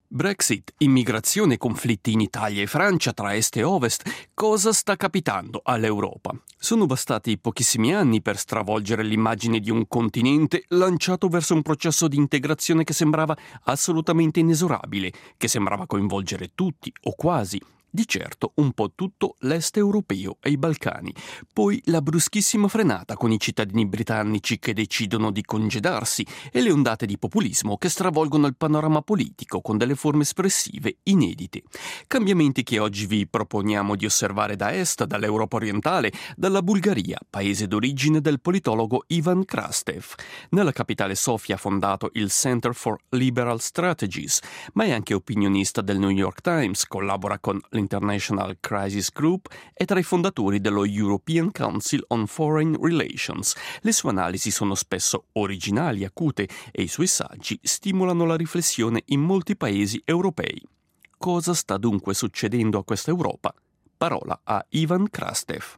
Brexit, immigrazione, conflitti in Italia e Francia tra est e ovest, cosa sta capitando all'Europa? Sono bastati pochissimi anni per stravolgere l'immagine di un continente lanciato verso un processo di integrazione che sembrava assolutamente inesorabile, che sembrava coinvolgere tutti o quasi. Di certo un po' tutto l'est europeo e i Balcani, poi la bruschissima frenata con i cittadini britannici che decidono di congedarsi e le ondate di populismo che stravolgono il panorama politico con delle forme espressive inedite. Cambiamenti che oggi vi proponiamo di osservare da est, dall'Europa orientale, dalla Bulgaria, paese d'origine del politologo Ivan Krastev. Nella capitale Sofia ha fondato il Center for Liberal Strategies, ma è anche opinionista del New York Times, collabora con l'International Crisis Group e tra i fondatori dello European Council on Foreign Relations. Le sue analisi sono spesso originali, acute e i suoi saggi stimolano la riflessione in molti paesi europei. Cosa sta dunque succedendo a questa Europa? Parola a Ivan Krastev.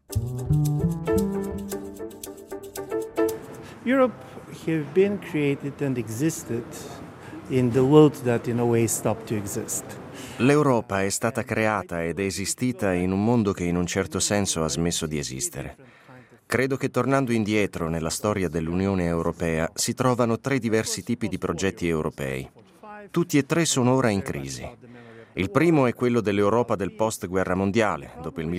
Europe have been created and existed in the world that in a way stopped to exist. L'Europa è stata creata ed è esistita in un mondo che in un certo senso ha smesso di esistere. Credo che tornando indietro nella storia dell'Unione Europea si trovano tre diversi tipi di progetti europei. Tutti e tre sono ora in crisi. Il primo è quello dell'Europa del post-guerra mondiale, dopo il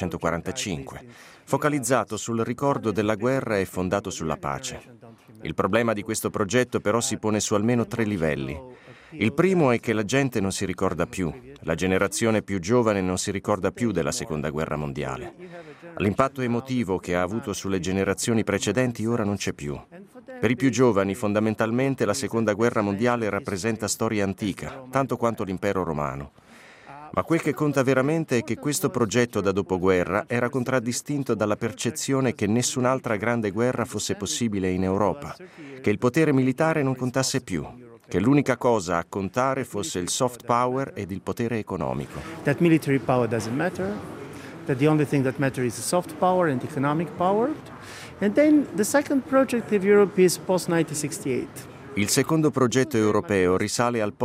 1945, focalizzato sul ricordo della guerra e fondato sulla pace. Il problema di questo progetto però si pone su almeno tre livelli. Il primo è che la gente non si ricorda più, la generazione più giovane non si ricorda più della Seconda Guerra Mondiale. L'impatto emotivo che ha avuto sulle generazioni precedenti ora non c'è più. Per i più giovani, fondamentalmente, la Seconda Guerra Mondiale rappresenta storia antica, tanto quanto l'Impero Romano. Ma quel che conta veramente è che questo progetto da dopoguerra era contraddistinto dalla percezione che nessun'altra grande guerra fosse possibile in Europa, che il potere militare non contasse più, che l'unica cosa a contare fosse il soft power ed il potere economico. That military power doesn't matter, that the only thing that matters is soft power and economic power. And then the second project of Europe is post-1968. Il secondo progetto europeo risale al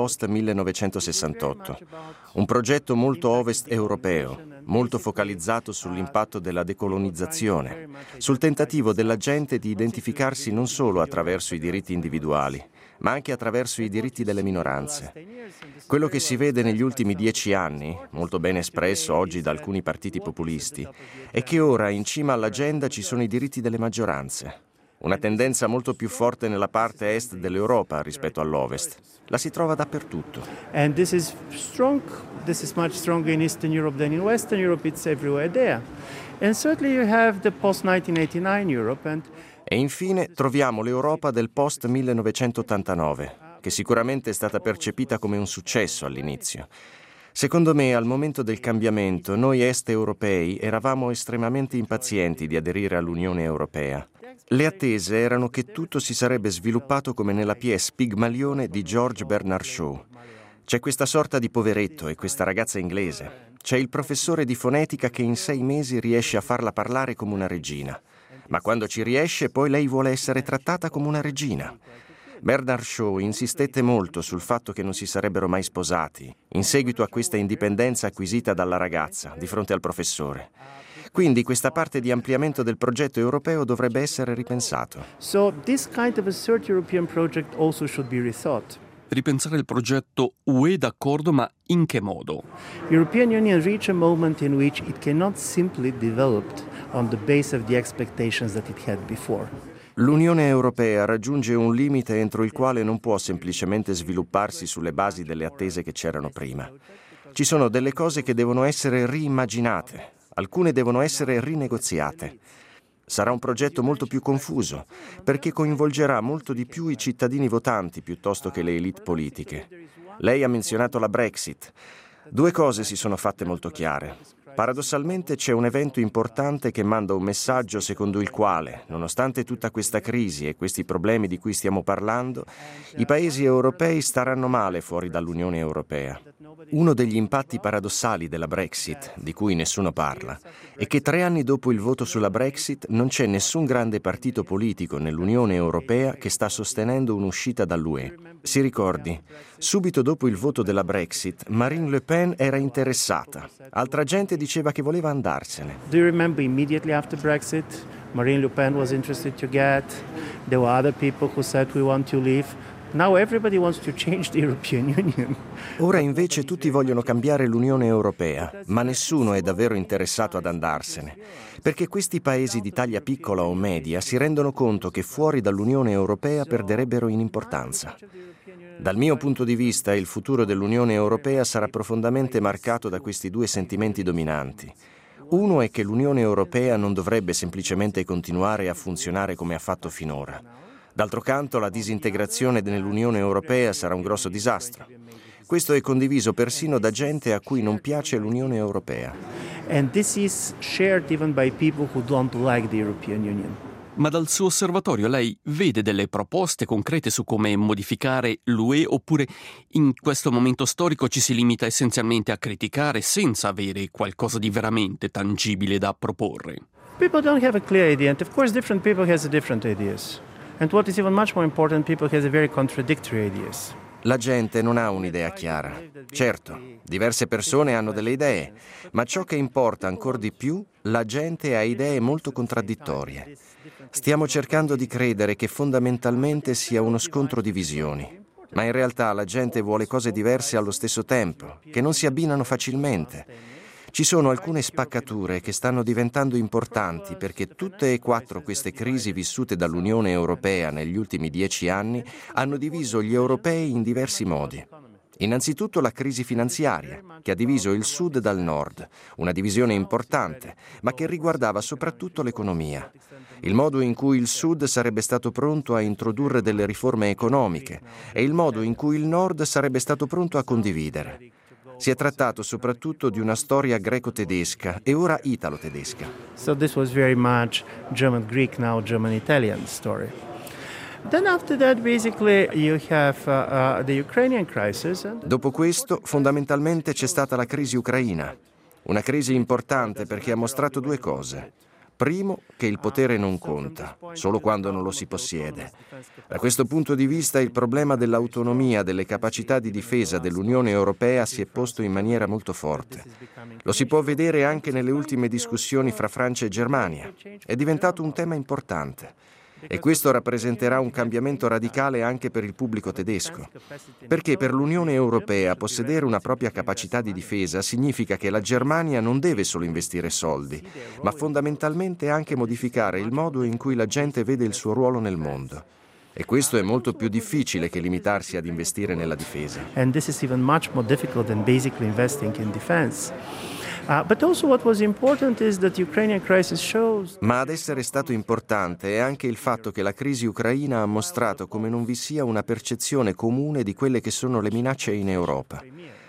post-1968, un progetto molto ovest europeo, molto focalizzato sull'impatto della decolonizzazione, sul tentativo della gente di identificarsi non solo attraverso i diritti individuali, ma anche attraverso i diritti delle minoranze. Quello che si vede negli ultimi 10 anni, molto ben espresso oggi da alcuni partiti populisti, è che ora in cima all'agenda ci sono i diritti delle maggioranze. Una tendenza molto più forte nella parte est dell'Europa rispetto all'ovest. La si trova dappertutto. And this is much stronger in Eastern Europe than in Western Europe. It's everywhere there. And certainly you have the post-1989 Europe. E infine troviamo l'Europa del post-1989, che sicuramente è stata percepita come un successo all'inizio. Secondo me, al momento del cambiamento, noi est europei eravamo estremamente impazienti di aderire all'Unione Europea. Le attese erano che tutto si sarebbe sviluppato come nella pièce Pigmalione di George Bernard Shaw. C'è questa sorta di poveretto e questa ragazza inglese. C'è il professore di fonetica che in 6 mesi riesce a farla parlare come una regina. Ma quando ci riesce, poi lei vuole essere trattata come una regina. Bernard Shaw insistette molto sul fatto che non si sarebbero mai sposati, in seguito a questa indipendenza acquisita dalla ragazza di fronte al professore. Quindi questa parte di ampliamento del progetto europeo dovrebbe essere ripensato. So this kind of a third European project also should be rethought. Ripensare il progetto UE, d'accordo, ma in che modo? European Union reach a moment in which it cannot simply develop on the base of the expectations that it had before. L'Unione Europea raggiunge un limite entro il quale non può semplicemente svilupparsi sulle basi delle attese che c'erano prima. Ci sono delle cose che devono essere riimmaginate, alcune devono essere rinegoziate. Sarà un progetto molto più confuso, perché coinvolgerà molto di più i cittadini votanti piuttosto che le élite politiche. Lei ha menzionato la Brexit. 2 cose si sono fatte molto chiare. Paradossalmente c'è un evento importante che manda un messaggio secondo il quale, nonostante tutta questa crisi e questi problemi di cui stiamo parlando, i paesi europei staranno male fuori dall'Unione Europea. Uno degli impatti paradossali della Brexit, di cui nessuno parla, è che 3 anni dopo il voto sulla Brexit non c'è nessun grande partito politico nell'Unione Europea che sta sostenendo un'uscita dall'UE. Si ricordi, subito dopo il voto della Brexit, Marine Le Pen era interessata. Altra gente diceva che voleva andarsene. Do you remember immediately after Brexit, Marine Le Pen was interested to get. There were other people who said we want to leave. Now everybody wants to change the European Union. Ora invece tutti vogliono cambiare l'Unione Europea, ma nessuno è davvero interessato ad andarsene, perché questi paesi di taglia piccola o media si rendono conto che fuori dall'Unione Europea perderebbero in importanza. Dal mio punto di vista, il futuro dell'Unione Europea sarà profondamente marcato da questi 2 sentimenti dominanti. Uno è che l'Unione Europea non dovrebbe semplicemente continuare a funzionare come ha fatto finora. D'altro canto, la disintegrazione nell'Unione Europea sarà un grosso disastro. Questo è condiviso persino da gente a cui non piace l'Unione Europea. And this is shared even by people who don't like the European Union. Ma dal suo osservatorio lei vede delle proposte concrete su come modificare l'UE, oppure in questo momento storico ci si limita essenzialmente a criticare senza avere qualcosa di veramente tangibile da proporre? People don't have a clear idea, and of course different people have different ideas. And what is even much more important, people have very contradictory ideas. La gente non ha un'idea chiara. Certo, diverse persone hanno delle idee, ma ciò che importa ancor di più, la gente ha idee molto contraddittorie. Stiamo cercando di credere che fondamentalmente sia uno scontro di visioni, ma in realtà la gente vuole cose diverse allo stesso tempo, che non si abbinano facilmente. Ci sono alcune spaccature che stanno diventando importanti perché tutte e 4 queste crisi vissute dall'Unione Europea negli ultimi 10 anni hanno diviso gli europei in diversi modi. Innanzitutto la crisi finanziaria, che ha diviso il sud dal nord, una divisione importante, ma che riguardava soprattutto l'economia. Il modo in cui il sud sarebbe stato pronto a introdurre delle riforme economiche e il modo in cui il nord sarebbe stato pronto a condividere. Si è trattato soprattutto di una storia greco-tedesca e ora italo-tedesca. So this was very much German-Greek, now German-Italian story. Then after that, basically, you have the Ukrainian crisis. Dopo questo, fondamentalmente c'è stata la crisi ucraina. Una crisi importante perché ha mostrato 2 cose. Primo, che il potere non conta, solo quando non lo si possiede. Da questo punto di vista il problema dell'autonomia, delle capacità di difesa dell'Unione Europea si è posto in maniera molto forte. Lo si può vedere anche nelle ultime discussioni fra Francia e Germania. È diventato un tema importante. E questo rappresenterà un cambiamento radicale anche per il pubblico tedesco. Perché per l'Unione Europea possedere una propria capacità di difesa significa che la Germania non deve solo investire soldi, ma fondamentalmente anche modificare il modo in cui la gente vede il suo ruolo nel mondo. E questo è molto più difficile che limitarsi ad investire nella difesa. And this is even much more difficult than basically investing in defense. But also what was important is that the Ukrainian crisis shows. Ma ad essere stato importante è anche il fatto che la crisi ucraina ha mostrato come non vi sia una percezione comune di quelle che sono le minacce in Europa.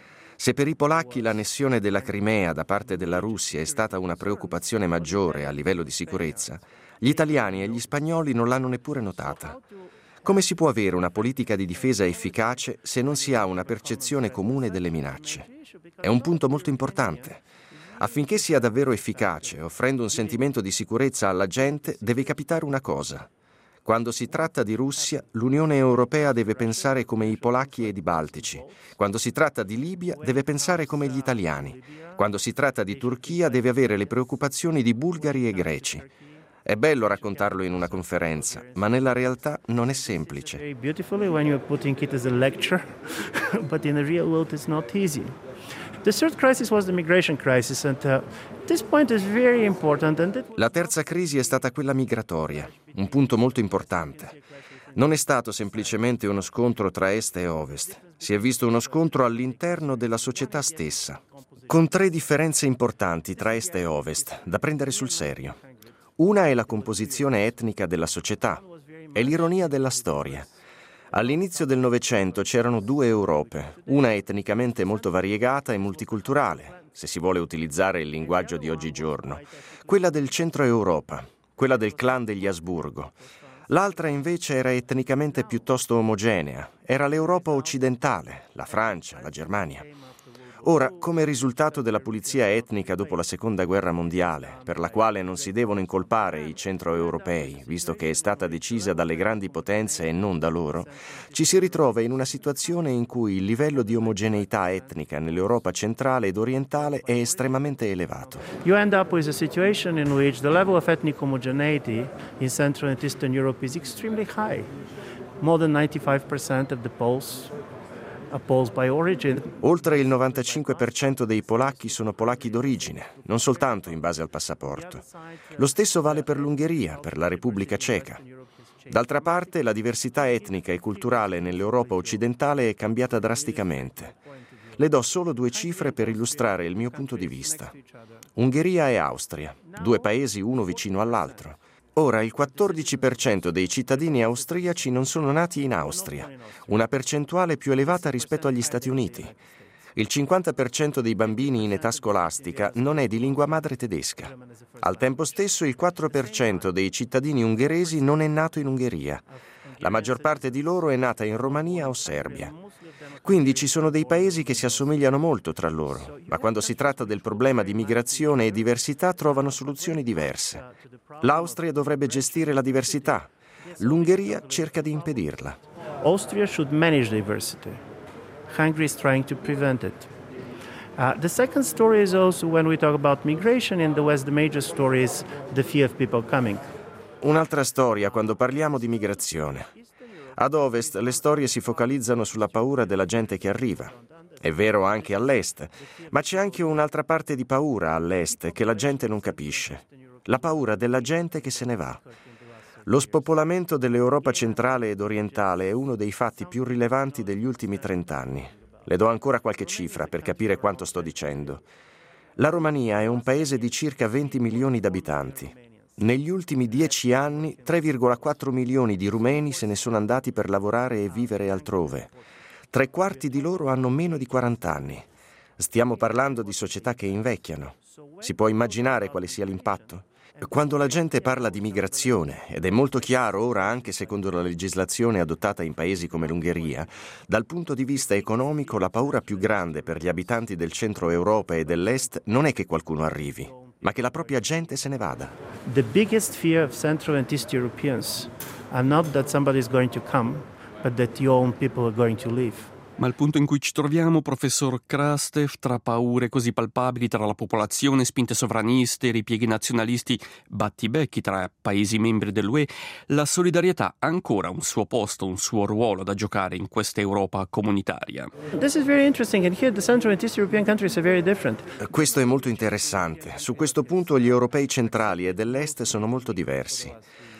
Se per i polacchi l'annessione della Crimea da parte della Russia è stata una preoccupazione maggiore a livello di sicurezza, gli italiani e gli spagnoli non l'hanno neppure notata. Come si può avere una politica di difesa efficace se non si ha una percezione comune delle minacce? È un punto molto importante. Affinché sia davvero efficace, offrendo un sentimento di sicurezza alla gente, deve capitare una cosa. Quando si tratta di Russia, l'Unione Europea deve pensare come i polacchi ed i baltici. Quando si tratta di Libia, deve pensare come gli italiani. Quando si tratta di Turchia, deve avere le preoccupazioni di bulgari e greci. È bello raccontarlo in una conferenza, ma nella realtà non è semplice. Very beautifully when you're putting it as a lecture, but in the real world it's not easy. The third crisis was the migration crisis, and this point is very important. La terza crisi è stata quella migratoria, un punto molto importante. Non è stato semplicemente uno scontro tra est e ovest, si è visto uno scontro all'interno della società stessa, con 3 differenze importanti tra est e ovest, da prendere sul serio. Una è la composizione etnica della società, è l'ironia della storia. All'inizio del Novecento c'erano 2 Europe, una etnicamente molto variegata e multiculturale, se si vuole utilizzare il linguaggio di oggigiorno, quella del centro Europa, quella del clan degli Asburgo. L'altra invece era etnicamente piuttosto omogenea, era l'Europa occidentale, la Francia, la Germania. Ora, come risultato della pulizia etnica dopo la Seconda Guerra Mondiale, per la quale non si devono incolpare i centroeuropei, visto che è stata decisa dalle grandi potenze e non da loro, ci si ritrova in una situazione in cui il livello di omogeneità etnica nell'Europa centrale ed orientale è estremamente elevato. You end up with a situation in which the level of ethnic homogeneity in Central and Eastern Europe is extremely high. More than 95% of the Poles by origin. Oltre il 95% dei polacchi sono polacchi d'origine, non soltanto in base al passaporto. Lo stesso vale per l'Ungheria, per la Repubblica Ceca. D'altra parte, la diversità etnica e culturale nell'Europa occidentale è cambiata drasticamente. Le do solo 2 cifre per illustrare il mio punto di vista. Ungheria e Austria, 2 paesi uno vicino all'altro. Ora il 14% dei cittadini austriaci non sono nati in Austria, una percentuale più elevata rispetto agli Stati Uniti. Il 50% dei bambini in età scolastica non è di lingua madre tedesca. Al tempo stesso il 4% dei cittadini ungheresi non è nato in Ungheria. La maggior parte di loro è nata in Romania o Serbia. Quindi ci sono dei paesi che si assomigliano molto tra loro, ma quando si tratta del problema di migrazione e diversità trovano soluzioni diverse. L'Austria dovrebbe gestire la diversità, l'Ungheria cerca di impedirla. Austria should manage diversity. Hungary is trying to prevent it. The second story is also when we talk about migration in the West, the major story is the fear of people coming. Un'altra storia quando parliamo di migrazione. Ad ovest le storie si focalizzano sulla paura della gente che arriva. È vero anche all'est, ma c'è anche un'altra parte di paura all'est che la gente non capisce. La paura della gente che se ne va. Lo spopolamento dell'Europa centrale ed orientale è uno dei fatti più rilevanti degli ultimi 30 anni. Le do ancora qualche cifra per capire quanto sto dicendo. La Romania è un paese di circa 20 milioni di abitanti. Negli ultimi 10 anni 3,4 milioni di rumeni se ne sono andati per lavorare e vivere altrove. 3/4 di loro hanno meno di 40 anni. Stiamo parlando di società che invecchiano. Si può immaginare quale sia l'impatto? Quando la gente parla di migrazione, ed è molto chiaro ora anche secondo la legislazione adottata in paesi come l'Ungheria, dal punto di vista economico la paura più grande per gli abitanti del centro Europa e dell'est non è che qualcuno arrivi, ma che la propria gente se ne vada. The biggest fear of Central and East Europeans are not that somebody is going to come, but that your own people are going to leave. Ma il punto in cui ci troviamo, professor Krastev, tra paure così palpabili tra la popolazione, spinte sovraniste, ripieghi nazionalisti, battibecchi tra paesi membri dell'UE, la solidarietà ha ancora un suo posto, un suo ruolo da giocare in questa Europa comunitaria. This is very interesting, and here the Central and East European countries are very different. Questo è molto interessante. Su questo punto gli europei centrali e dell'est sono molto diversi.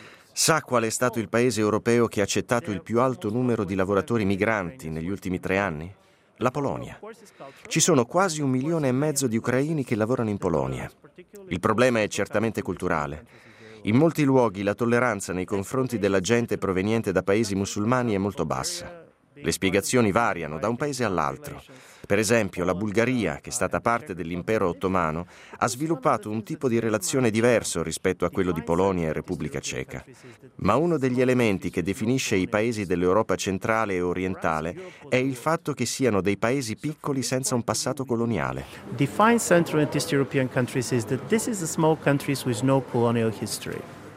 Sa qual è stato il paese europeo che ha accettato il più alto numero di lavoratori migranti negli ultimi 3 anni? La Polonia. Ci sono quasi 1,5 milioni di ucraini che lavorano in Polonia. Il problema è certamente culturale. In molti luoghi la tolleranza nei confronti della gente proveniente da paesi musulmani è molto bassa. Le spiegazioni variano da un paese all'altro. Per esempio, la Bulgaria, che è stata parte dell'impero ottomano, ha sviluppato un tipo di relazione diverso rispetto a quello di Polonia e Repubblica Ceca. Ma uno degli elementi che definisce i paesi dell'Europa centrale e orientale è il fatto che siano dei paesi piccoli senza un passato coloniale. Defines Central and East European countries is that this is a small countries with no colonial history.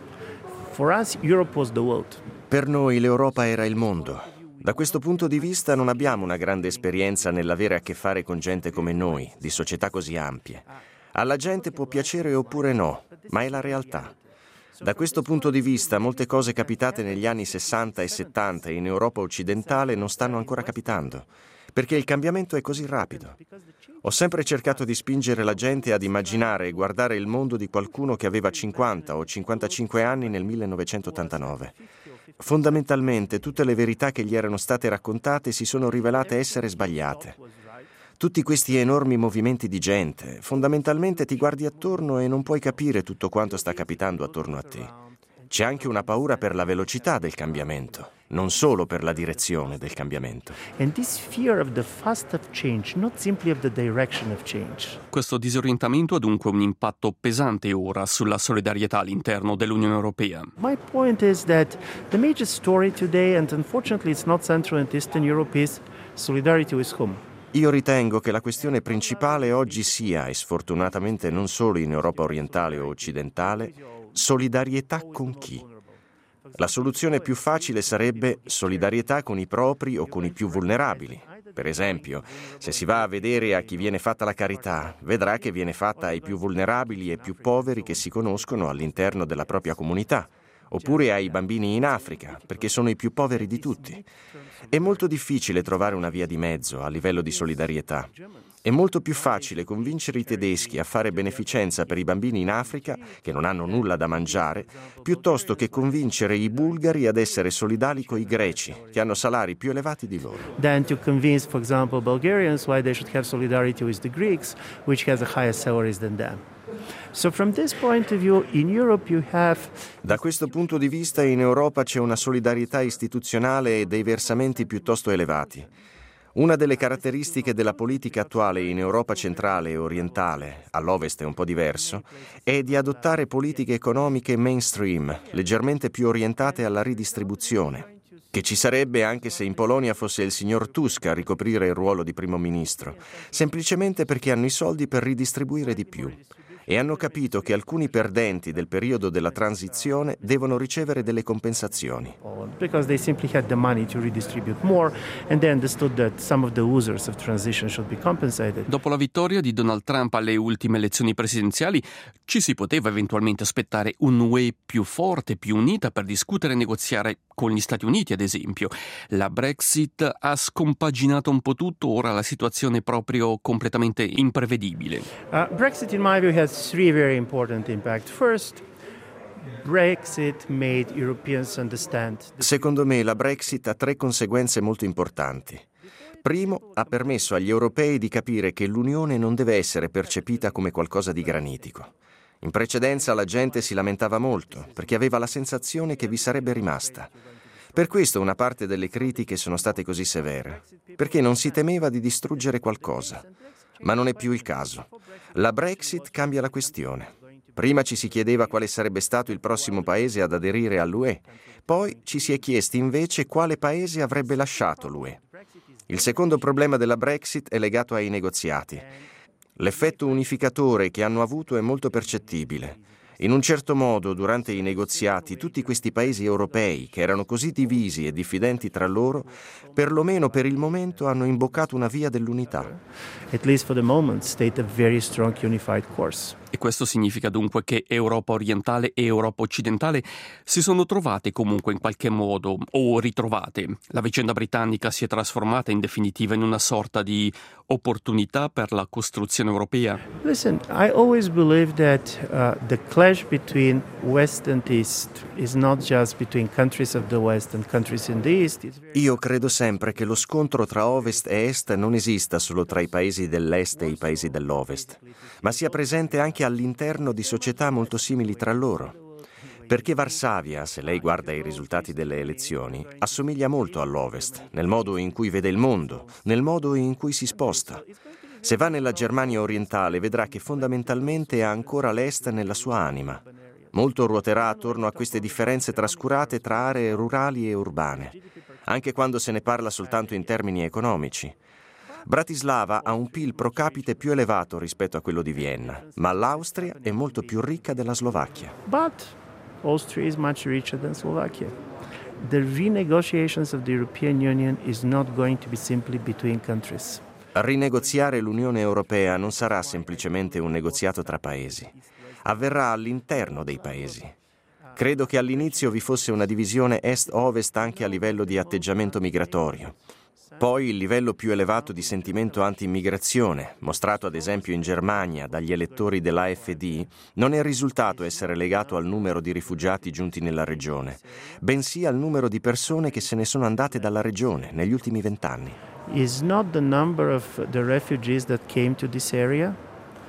For us, Europe was the world. Per noi l'Europa era il mondo. Da questo punto di vista non abbiamo una grande esperienza nell'avere a che fare con gente come noi, di società così ampie. Alla gente può piacere oppure no, ma è la realtà. Da questo punto di vista molte cose capitate negli anni 60 e 70 in Europa occidentale non stanno ancora capitando, perché il cambiamento è così rapido. Ho sempre cercato di spingere la gente ad immaginare e guardare il mondo di qualcuno che aveva 50 o 55 anni nel 1989. Fondamentalmente tutte le verità che gli erano state raccontate si sono rivelate essere sbagliate. Tutti questi enormi movimenti di gente, fondamentalmente ti guardi attorno e non puoi capire tutto quanto sta capitando attorno a te. C'è anche una paura per la velocità del cambiamento. non solo per la direzione del cambiamento. And this fear of the fast of change, not simply of the direction of change. Questo disorientamento ha dunque un impatto pesante ora sulla solidarietà all'interno dell'Unione Europea. My point is that the major story today, and unfortunately it's not Central and Eastern Europe, is solidarity with whom? Io ritengo che la questione principale oggi sia, e sfortunatamente non solo in Europa orientale o occidentale, solidarietà con chi? La soluzione più facile sarebbe solidarietà con i propri o con i più vulnerabili. Per esempio, se si va a vedere a chi viene fatta la carità, vedrà che viene fatta ai più vulnerabili e più poveri che si conoscono all'interno della propria comunità, oppure ai bambini in Africa, perché sono i più poveri di tutti. È molto difficile trovare una via di mezzo a livello di solidarietà. È molto più facile convincere i tedeschi a fare beneficenza per i bambini in Africa, che non hanno nulla da mangiare, piuttosto che convincere i bulgari ad essere solidali con i greci, che hanno salari più elevati di loro. Than to convince, for example, Bulgarians why they should have solidarity with the Greeks, which has a higher salaries than them. So from this point of view, in Europe you have... Da questo punto di vista in Europa c'è una solidarietà istituzionale e dei versamenti piuttosto elevati. Una delle caratteristiche della politica attuale in Europa centrale e orientale, all'ovest è un po' diverso, è di adottare politiche economiche mainstream, leggermente più orientate alla ridistribuzione, che ci sarebbe anche se in Polonia fosse il signor Tusk a ricoprire il ruolo di primo ministro, semplicemente perché hanno i soldi per ridistribuire di più. E hanno capito che alcuni perdenti del periodo della transizione devono ricevere delle compensazioni. Because they simply had the money to redistribute more and they understood that some of the losers of transition should be compensated. Dopo la vittoria di Donald Trump alle ultime elezioni presidenziali, ci si poteva eventualmente aspettare un'UE più forte, più unita per discutere e negoziare con gli Stati Uniti, ad esempio. La Brexit ha scompaginato un po' tutto, ora la situazione è proprio completamente imprevedibile. Brexit, in my view, has three very important impacts. First, Brexit made Europeans understand. Secondo me la Brexit ha tre conseguenze molto importanti. Primo, ha permesso agli europei di capire che l'Unione non deve essere percepita come qualcosa di granitico. In precedenza la gente si lamentava molto perché aveva la sensazione che vi sarebbe rimasta. Per questo una parte delle critiche sono state così severe, perché non si temeva di distruggere qualcosa. Ma non è più il caso. La Brexit cambia la questione. Prima ci si chiedeva quale sarebbe stato il prossimo paese ad aderire all'UE, poi ci si è chiesti invece quale paese avrebbe lasciato l'UE. Il secondo problema della Brexit è legato ai negoziati. L'effetto unificatore che hanno avuto è molto percettibile. In un certo modo, durante i negoziati, tutti questi paesi europei, che erano così divisi e diffidenti tra loro, perlomeno per il momento hanno imboccato una via dell'unità. At least for the moment, state a very strong unified course. E questo significa dunque che Europa orientale e Europa occidentale si sono trovate comunque in qualche modo, o ritrovate. La vicenda britannica si è trasformata in definitiva in una sorta di opportunità per la costruzione europea. Listen, I always believe that the clash between West and East is not just between countries of the West and countries in the East. Io credo sempre che lo scontro tra Ovest e Est non esista solo tra i paesi dell'Est e i paesi dell'Ovest, ma sia presente anche all'interno di società molto simili tra loro. Perché Varsavia, se lei guarda i risultati delle elezioni, assomiglia molto all'Ovest, nel modo in cui vede il mondo, nel modo in cui si sposta. Se va nella Germania orientale vedrà che fondamentalmente ha ancora l'Est nella sua anima. Molto ruoterà attorno a queste differenze trascurate tra aree rurali e urbane, anche quando se ne parla soltanto in termini economici. Bratislava ha un PIL pro capite più elevato rispetto a quello di Vienna, ma l'Austria è molto più ricca della Slovacchia. But Austria is much richer than Slovakia. The renegotiations of the European Union is not going to be simply between countries. Rinegoziare l'Unione Europea non sarà semplicemente un negoziato tra paesi. Avverrà all'interno dei paesi. Credo che all'inizio vi fosse una divisione est-ovest anche a livello di atteggiamento migratorio. Poi il livello più elevato di sentimento anti-immigrazione, mostrato ad esempio in Germania dagli elettori dell'AfD, non è risultato essere legato al numero di rifugiati giunti nella regione, bensì al numero di persone che se ne sono andate dalla regione negli ultimi 20 anni. Is not the number of the refugees that came to this area,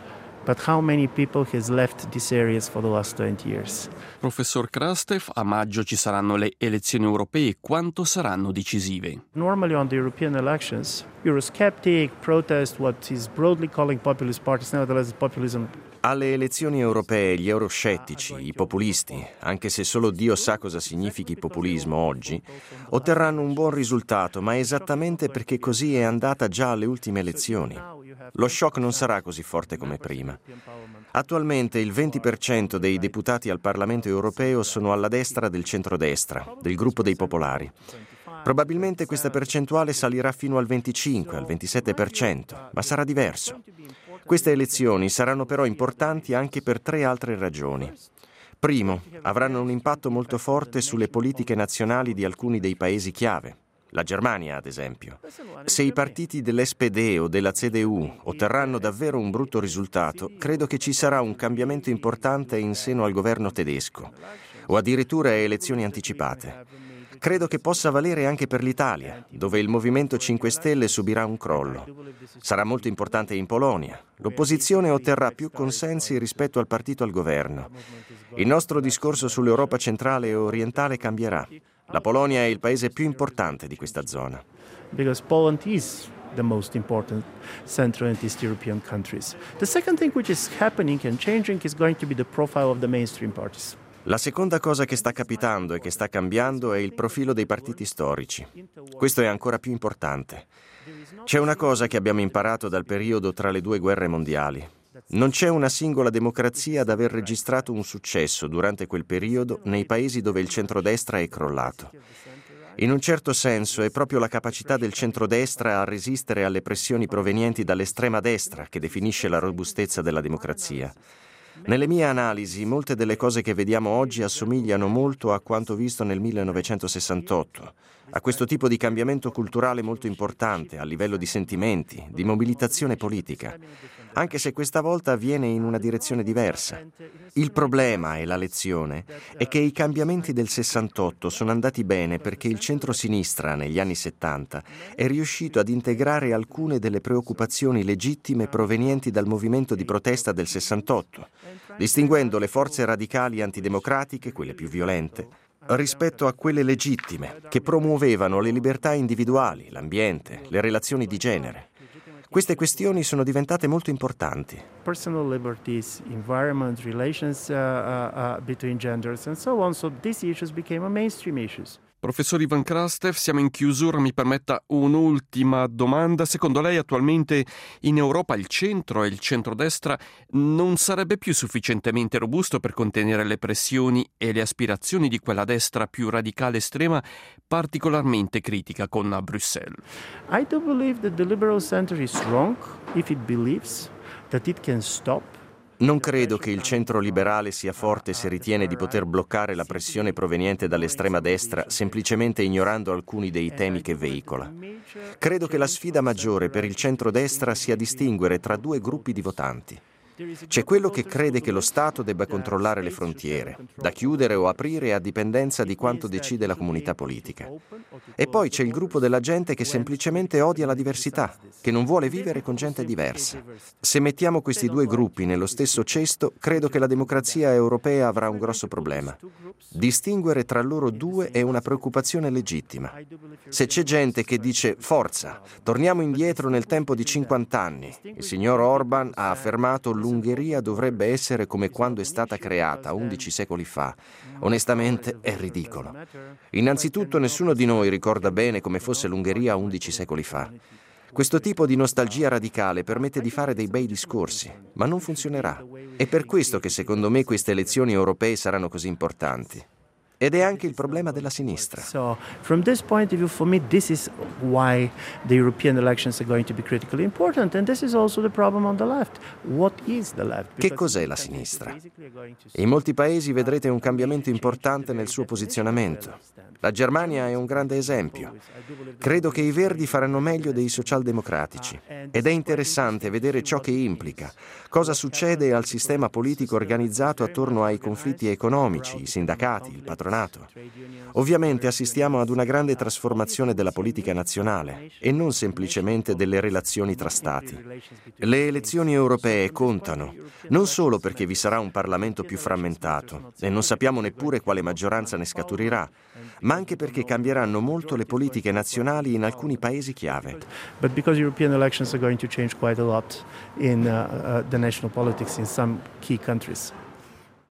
but how many people has left these areas for the last 20 years? Professor Krastev, a maggio ci saranno le elezioni europee. Quanto saranno decisive? Normally on the European elections, Eurosceptic protest what is broadly calling populist parties, nevertheless populism. Alle elezioni europee gli euroscettici, i populisti, anche se solo Dio sa cosa significhi populismo oggi, otterranno un buon risultato, ma esattamente perché così è andata già alle ultime elezioni. Lo shock non sarà così forte come prima. Attualmente il 20% dei deputati al Parlamento europeo sono alla destra del centrodestra, del gruppo dei popolari. Probabilmente questa percentuale salirà fino al 25, al 27%, ma sarà diverso. Queste elezioni saranno però importanti anche per 3 altre ragioni. Primo, avranno un impatto molto forte sulle politiche nazionali di alcuni dei paesi chiave. La Germania, ad esempio. Se i partiti dell'SPD o della CDU otterranno davvero un brutto risultato, credo che ci sarà un cambiamento importante in seno al governo tedesco, o addirittura elezioni anticipate. Credo che possa valere anche per l'Italia, dove il Movimento 5 Stelle subirà un crollo. Sarà molto importante in Polonia. L'opposizione otterrà più consensi rispetto al partito al governo. Il nostro discorso sull'Europa centrale e orientale cambierà. La Polonia è il paese più importante di questa zona. Because Poland is the most important Central and East European countries. The second thing which is happening and changing is going to be the profile of the mainstream parties. La seconda cosa che sta capitando e che sta cambiando è il profilo dei partiti storici. Questo è ancora più importante. C'è una cosa che abbiamo imparato dal periodo tra le 2 guerre mondiali. Non c'è una singola democrazia ad aver registrato un successo durante quel periodo nei paesi dove il centrodestra è crollato. In un certo senso è proprio la capacità del centrodestra a resistere alle pressioni provenienti dall'estrema destra che definisce la robustezza della democrazia. Nelle mie analisi, molte delle cose che vediamo oggi assomigliano molto a quanto visto nel 1968, a questo tipo di cambiamento culturale molto importante a livello di sentimenti, di mobilitazione politica, anche se questa volta avviene in una direzione diversa. Il problema e la lezione è che i cambiamenti del 68 sono andati bene perché il centro-sinistra negli anni 70 è riuscito ad integrare alcune delle preoccupazioni legittime provenienti dal movimento di protesta del 68, distinguendo le forze radicali antidemocratiche, quelle più violente, rispetto a quelle legittime che promuovevano le libertà individuali, l'ambiente, le relazioni di genere. Queste questioni sono diventate molto importanti. Personal liberties, environment, relations between genders and so on. So these issues became a mainstream issues. Professor Ivan Krastev, siamo in chiusura, mi permetta un'ultima domanda. Secondo lei attualmente in Europa il centro e il centrodestra non sarebbe più sufficientemente robusto per contenere le pressioni e le aspirazioni di quella destra più radicale estrema, particolarmente critica con Bruxelles? I do believe that the liberal center is wrong if it believes that it can stop. Non credo che il centro liberale sia forte se ritiene di poter bloccare la pressione proveniente dall'estrema destra semplicemente ignorando alcuni dei temi che veicola. Credo che la sfida maggiore per il centrodestra sia distinguere tra 2 gruppi di votanti. C'è quello che crede che lo Stato debba controllare le frontiere, da chiudere o aprire a dipendenza di quanto decide la comunità politica. E poi c'è il gruppo della gente che semplicemente odia la diversità, che non vuole vivere con gente diversa. Se mettiamo questi 2 gruppi nello stesso cesto, credo che la democrazia europea avrà un grosso problema. Distinguere tra loro 2 è una preoccupazione legittima. Se c'è gente che dice «Forza, torniamo indietro nel tempo di 50 anni», il signor Orban ha affermato l'Ungheria dovrebbe essere come quando è stata creata 11 secoli fa. Onestamente è ridicolo. Innanzitutto nessuno di noi ricorda bene come fosse l'Ungheria 11 secoli fa. Questo tipo di nostalgia radicale permette di fare dei bei discorsi, ma non funzionerà. È per questo che secondo me queste elezioni europee saranno così importanti. Ed è anche il problema della sinistra. So, from this point of view, for me, this is why the European elections are going to be critically important, and this is also the problem on the left. What is the left? Che cos'è la sinistra? In molti paesi vedrete un cambiamento importante nel suo posizionamento. La Germania è un grande esempio. Credo che i Verdi faranno meglio dei socialdemocratici. Ed è interessante vedere ciò che implica. Cosa succede al sistema politico organizzato attorno ai conflitti economici, i sindacati, il patronato, nostro NATO. Ovviamente assistiamo ad una grande trasformazione della politica nazionale e non semplicemente delle relazioni tra Stati. Le elezioni europee contano, non solo perché vi sarà un Parlamento più frammentato e non sappiamo neppure quale maggioranza ne scaturirà, ma anche perché cambieranno molto le politiche nazionali in alcuni paesi chiave. But because European elections are going to change quite a lot in the national politics in some key countries.